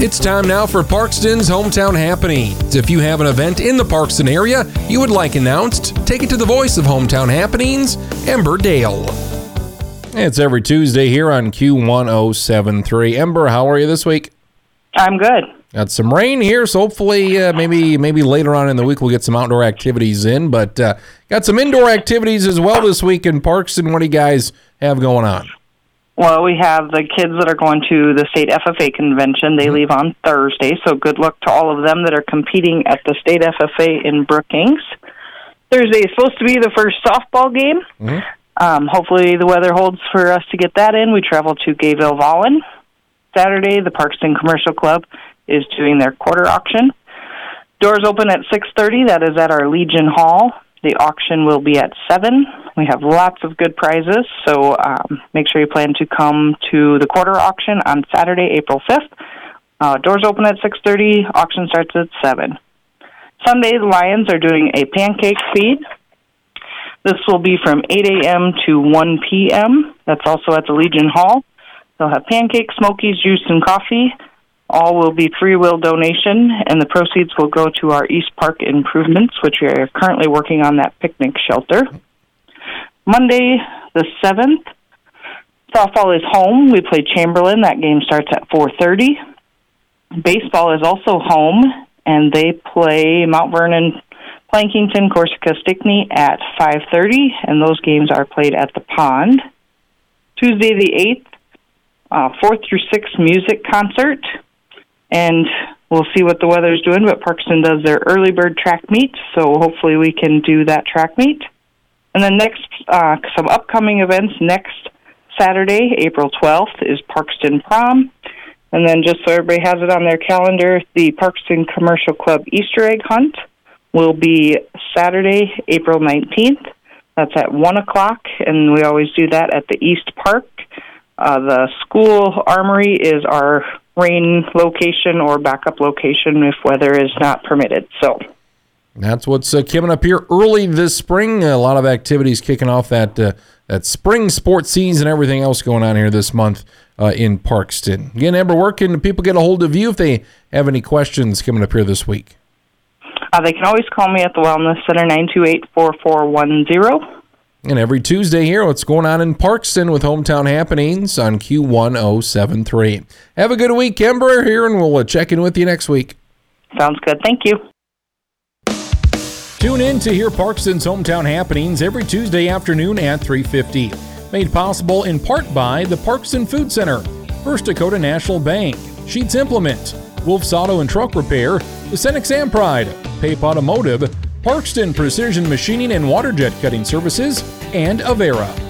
It's time now for Parkston's Hometown Happenings. If you have an event in the Parkston area you would like announced, take it to the voice of Hometown Happenings, Ember Dale. It's every Tuesday here on Q1073. Ember, how are you this week? I'm good. Got some rain here, so hopefully maybe later on in the week we'll get some outdoor activities in, but got some indoor activities as well this week in Parkston. What do you guys have going on? Well, we have the kids that are going to the state FFA convention. They leave on Thursday, so good luck to all of them that are competing at the state FFA in Brookings. Thursday is supposed to be the first softball game. Hopefully the weather holds for us to get that in. We travel to Gayville-Vollen. Saturday, the Parkston Commercial Club is doing their quarter auction. Doors open at 6:30. That is at our Legion Hall. The auction will be at 7. We have lots of good prizes, so make sure you plan to come to the quarter auction on Saturday, April 5th. Doors open at 6:30. Auction starts at 7. Sunday, the Lions are doing a pancake feed. This will be from 8 a.m. to 1 p.m. That's also at the Legion Hall. They'll have pancakes, smokies, juice, and coffee. All will be free will donation, and the proceeds will go to our East Park improvements, which we are currently working on that picnic shelter. Monday, the 7th, softball is home. We play Chamberlain. That game starts at 4:30. Baseball is also home, and they play Mount Vernon, Plankington, Corsica, Stickney at 5:30, and those games are played at the pond. Tuesday, the 8th, 4th through 6th music concert, and we'll see what the weather's doing, but Parkston does their early bird track meet, so hopefully we can do that track meet. And then next, some upcoming events. Next Saturday, April 12th, is Parkston Prom. And then just so everybody has it on their calendar, the Parkston Commercial Club Easter Egg Hunt will be Saturday, April 19th. That's at 1 o'clock, and we always do that at the East Park. The school armory is our rain location or backup location if weather is not permitted. So that's what's coming up here early this spring. A lot of activities kicking off that spring sports season and everything else going on here this month in Parkston. Again, Amber, where can people get a hold of you if they have any questions coming up here this week? They can always call me at the Wellness Center, 928-4410. And every Tuesday here, what's going on in Parkston with Hometown Happenings on Q1073. Have a good week, Ember, here, and we'll check in with you next week. Sounds good. Thank you. Tune in to hear Parkston's Hometown Happenings every Tuesday afternoon at 3:50. Made possible in part by the Parkston Food Center, First Dakota National Bank, Sheets Implement, Wolf's Auto and Truck Repair, the Cenex Pride, Pape Automotive, Parkston Precision Machining and Water Jet Cutting Services, and Avera.